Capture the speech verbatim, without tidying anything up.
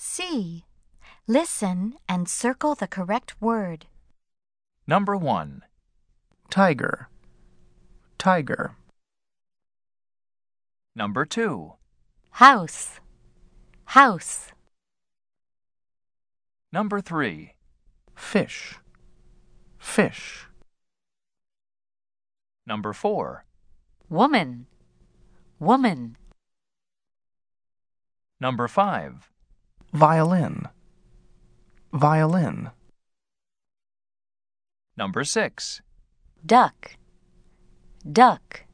C. Listen and circle the correct word. Number one. Tiger, tiger. Number two. House, house. Number three. Fish, fish. Number four. Woman, woman. Number five. Violin, violin. Number six. Duck, duck.